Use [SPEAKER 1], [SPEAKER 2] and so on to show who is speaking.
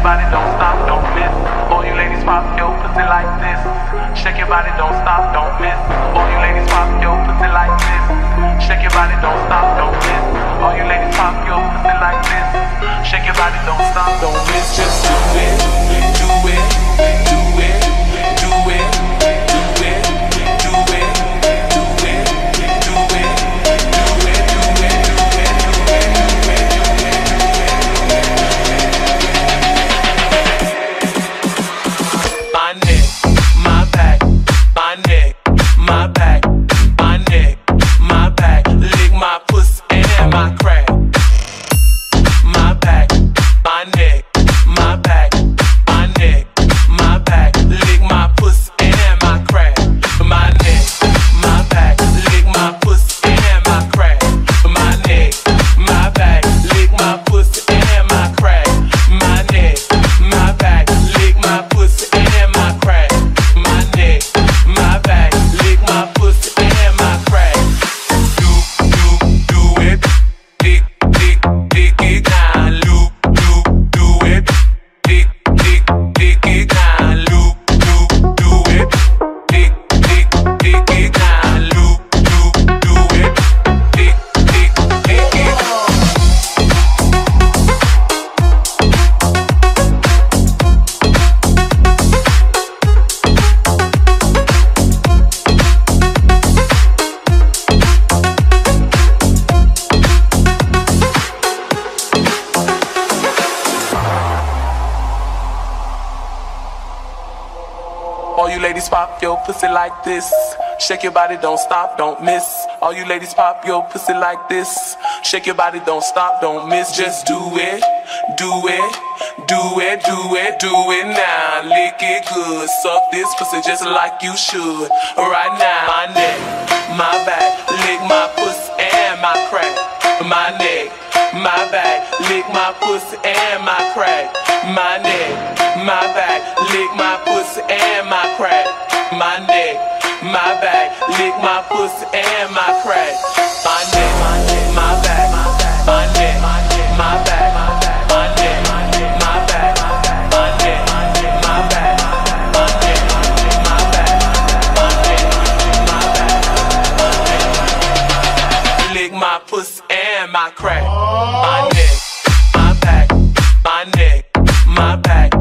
[SPEAKER 1] body, don't stop, don't miss. All you ladies pop your pussy like this. Shake your body, don't stop, don't miss. All you ladies pop your pussy like this. Shake your body, don't stop, don't miss. All you ladies pop your pussy like this. Shake your body, don't stop, don't miss. Just do it, do it, do it, do it, do it, do it, do it, do it, my neck, my back, my neck, my back, my neck, my back, lick my pussy and my crack. My back, my neck, my back, my neck, my back, lick my pussy and my crack. My neck, my back, lick my pussy and my crack. My neck, my back, lick my pussy and my crack. My neck, my back, lick my pussy and my crack. My neck, my back, lick my pussy and my crack. Do it, dick it down, loop, do it, dick it down, loop, do it, dick it down, loop, do it, dick it. All you ladies pop your pussy like this. Shake your body, don't stop, don't miss. All you ladies pop your pussy like this. Shake your body, don't stop, don't miss. Just do it, do it, do it, do it, do it now. Lick it good, suck this pussy just like you should. Right now, my neck, my back, lick my pussy and my crack. My neck, my back, lick my pussy and my crack. My neck, my back, lick my pussy and my crack. My neck, my back, lick my pussy and my crack. My neck, my back, my neck, my back, my neck, my back, my neck, my back, my neck, my back, my neck, my back, my neck. Lick my pussy and my crack. My neck, my back, my neck, my back.